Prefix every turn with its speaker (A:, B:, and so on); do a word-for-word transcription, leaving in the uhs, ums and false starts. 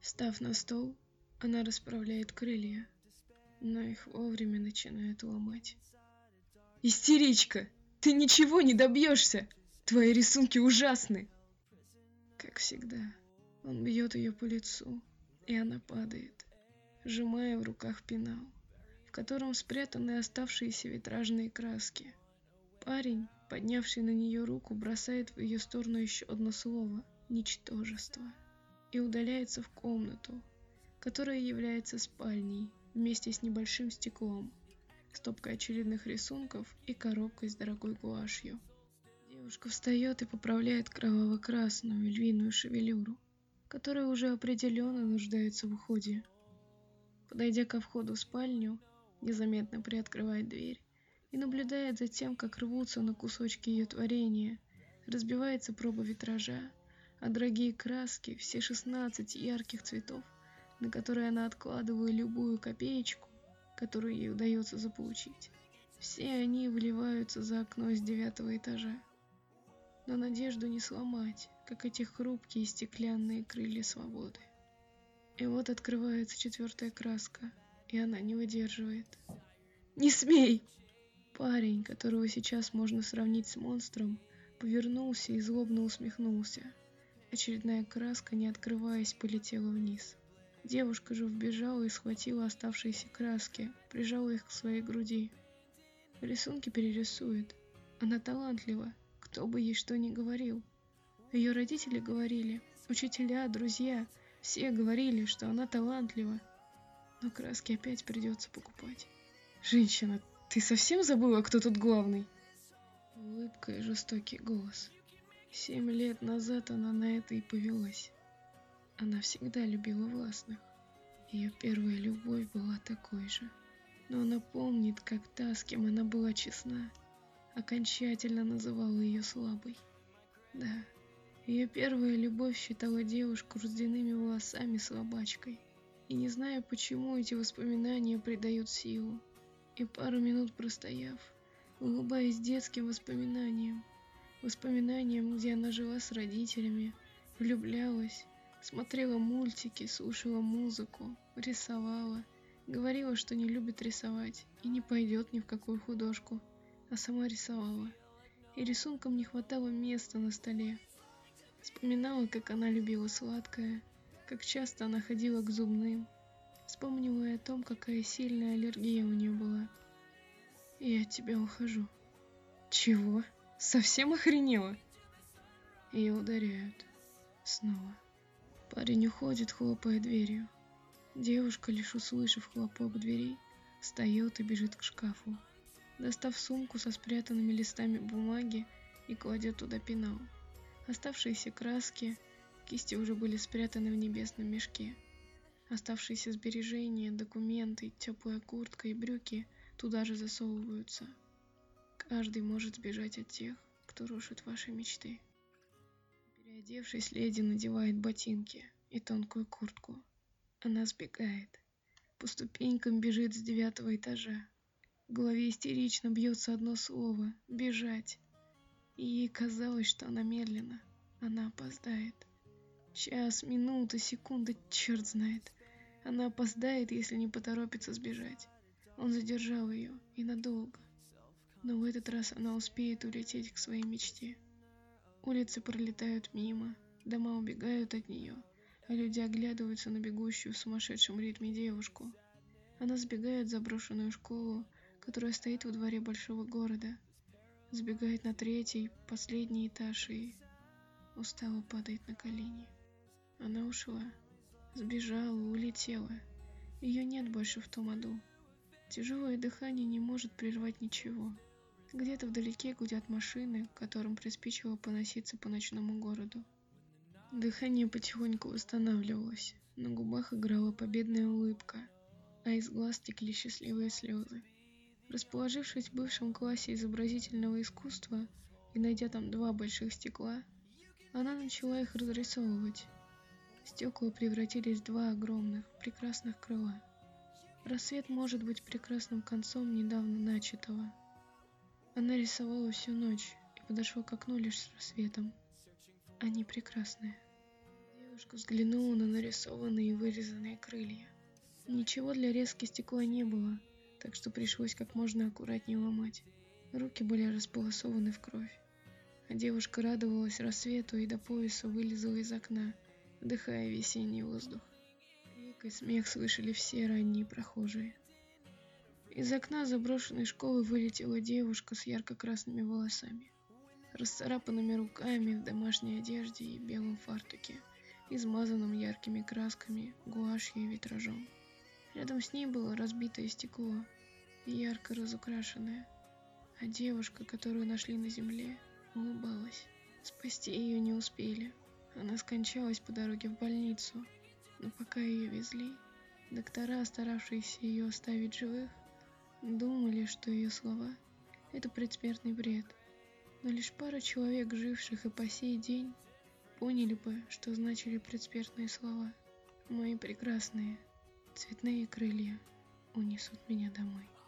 A: Встав на стол, она расправляет крылья, но их вовремя начинают ломать. «Истеричка! Ты ничего не добьешься! Твои рисунки ужасны!» Как всегда, он бьет ее по лицу, и она падает, сжимая в руках пенал, в котором спрятаны оставшиеся витражные краски. Парень, поднявший на нее руку, бросает в ее сторону еще одно слово «ничтожество» и удаляется в комнату, которая является спальней вместе с небольшим стеклом, стопкой очередных рисунков и коробкой с дорогой гуашью. Девушка встает и поправляет кроваво-красную львиную шевелюру, которая уже определенно нуждается в уходе. Подойдя ко входу в спальню, незаметно приоткрывает дверь и наблюдает за тем, как рвутся на кусочки ее творения, разбивается проба витража, а дорогие краски, все шестнадцать ярких цветов, на которые она откладывает любую копеечку, которую ей удается заполучить, все они выливаются за окно с девятого этажа. Но надежду не сломать, как эти хрупкие стеклянные крылья свободы. И вот открывается четвертая краска, и она не выдерживает. «Не смей!» Парень, которого сейчас можно сравнить с монстром, повернулся и злобно усмехнулся. Очередная краска, не открываясь, полетела вниз. Девушка же вбежала и схватила оставшиеся краски, прижала их к своей груди. Рисунки перерисует. Она талантлива, кто бы ей что ни говорил. Ее родители говорили, учителя, друзья, все говорили, что она талантлива. Но краски опять придется покупать. «Женщина, ты совсем забыла, кто тут главный?» Улыбка и жестокий голос. Семь лет назад она на это и повелась. Она всегда любила властных. Ее первая любовь была такой же. Но она помнит, как та, с кем она была честна, окончательно называла ее слабой. Да, ее первая любовь считала девушку с длинными волосами слабачкой. И не знаю, почему эти воспоминания придают силу. И пару минут простояв, улыбаясь детским воспоминаниям, воспоминаниям, где она жила с родителями, влюблялась, смотрела мультики, слушала музыку, рисовала, говорила, что не любит рисовать и не пойдет ни в какую художку, а сама рисовала. И рисункам не хватало места на столе. Вспоминала, как она любила сладкое, как часто она ходила к зубным. Вспомнила и о том, какая сильная аллергия у нее была. «Я от тебя ухожу». «Чего? Совсем охренела?» Ее ударяют. Снова. Парень уходит, хлопая дверью. Девушка, лишь услышав хлопок дверей, встает и бежит к шкафу, достав сумку со спрятанными листами бумаги и кладет туда пенал. Оставшиеся краски, кисти уже были спрятаны в небесном мешке. Оставшиеся сбережения, документы, теплая куртка и брюки туда же засовываются. Каждый может сбежать от тех, кто рушит ваши мечты. Переодевшись, леди надевает ботинки и тонкую куртку. Она сбегает. По ступенькам бежит с девятого этажа. В голове истерично бьется одно слово — бежать. И ей казалось, что она медленно. Она опоздает. Час, минута, секунда, черт знает. Она опоздает, если не поторопится сбежать. Он задержал ее, и надолго. Но в этот раз она успеет улететь к своей мечте. Улицы пролетают мимо, дома убегают от нее, а люди оглядываются на бегущую в сумасшедшем ритме девушку. Она сбегает в заброшенную школу, которая стоит во дворе большого города. Сбегает на третий, последний этаж и устало падает на колени. Она ушла, сбежала, улетела. Ее нет больше в том аду. Тяжелое дыхание не может прервать ничего. Где-то вдалеке гудят машины, которым приспичило поноситься по ночному городу. Дыхание потихоньку восстанавливалось, на губах играла победная улыбка, а из глаз текли счастливые слезы. Расположившись в бывшем классе изобразительного искусства и найдя там два больших стекла, она начала их разрисовывать. Стекла превратились в два огромных, прекрасных крыла. Рассвет может быть прекрасным концом недавно начатого. Она рисовала всю ночь и подошла к окну лишь с рассветом. Они прекрасные. Девушка взглянула на нарисованные и вырезанные крылья. Ничего для резки стекла не было, так что пришлось как можно аккуратнее ломать. Руки были располосованы в кровь. А девушка радовалась рассвету и до пояса вылезла из окна, вдыхая весенний воздух. Крик и смех слышали все ранние прохожие. Из окна заброшенной школы вылетела девушка с ярко-красными волосами, расцарапанными руками, в домашней одежде и белом фартуке, измазанном яркими красками, гуашью и витражом. Рядом с ней было разбитое стекло, ярко разукрашенное, а девушка, которую нашли на земле, улыбалась. Спасти ее не успели. Она скончалась по дороге в больницу, но пока ее везли, доктора, старавшиеся ее оставить живых, думали, что ее слова – это предсмертный бред. Но лишь пара человек, живших и по сей день, поняли бы, что значили предсмертные слова. Мои прекрасные цветные крылья унесут меня домой.